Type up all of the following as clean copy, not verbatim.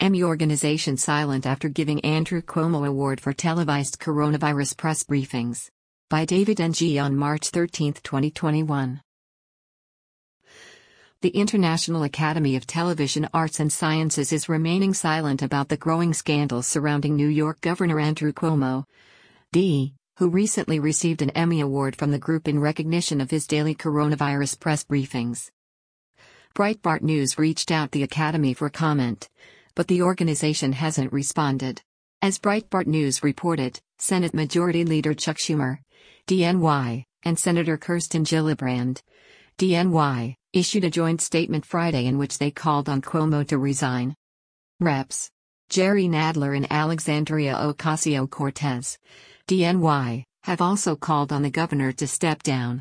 Emmy organization silent after giving Andrew Cuomo award for televised coronavirus press briefings. By David Ng on March 13, 2021. The International Academy of Television Arts and Sciences is remaining silent about the growing scandals surrounding New York Governor Andrew Cuomo, D., who recently received an Emmy Award from the group in recognition of his daily coronavirus press briefings. Breitbart News reached out the Academy for comment, but the organization hasn't responded. As Breitbart News reported, Senate Majority Leader Chuck Schumer, DNY, and Senator Kirsten Gillibrand, DNY, issued a joint statement Friday in which they called on Cuomo to resign. Reps. Jerry Nadler and Alexandria Ocasio-Cortez, DNY, have also called on the governor to step down.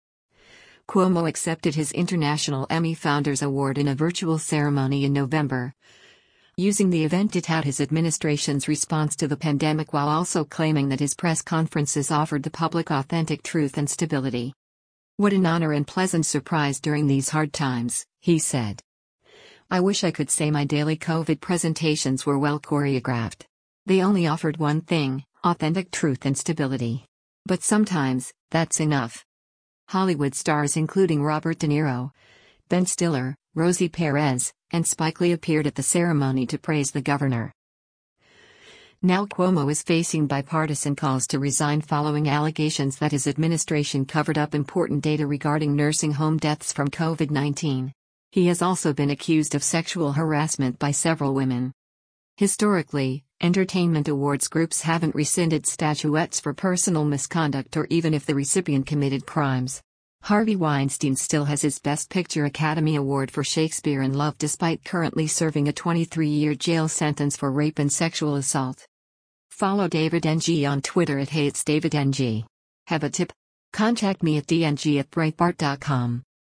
Cuomo accepted his International Emmy Founders Award in a virtual ceremony in November, using the event to tout his administration's response to the pandemic while also claiming that his press conferences offered the public authentic truth and stability. "What an honor and pleasant surprise during these hard times," he said. "I wish I could say my daily COVID presentations were well choreographed. They only offered one thing, authentic truth and stability. But sometimes, that's enough." Hollywood stars including Robert De Niro, Ben Stiller, Rosie Perez, and Spike Lee appeared at the ceremony to praise the governor. Now Cuomo is facing bipartisan calls to resign following allegations that his administration covered up important data regarding nursing home deaths from COVID-19. He has also been accused of sexual harassment by several women. Historically, entertainment awards groups haven't rescinded statuettes for personal misconduct or even if the recipient committed crimes. Harvey Weinstein still has his Best Picture Academy Award for Shakespeare in Love despite currently serving a 23-year jail sentence for rape and sexual assault. Follow David Ng on Twitter @HatesDavidNG. Have a tip? Contact me at dng@breitbart.com.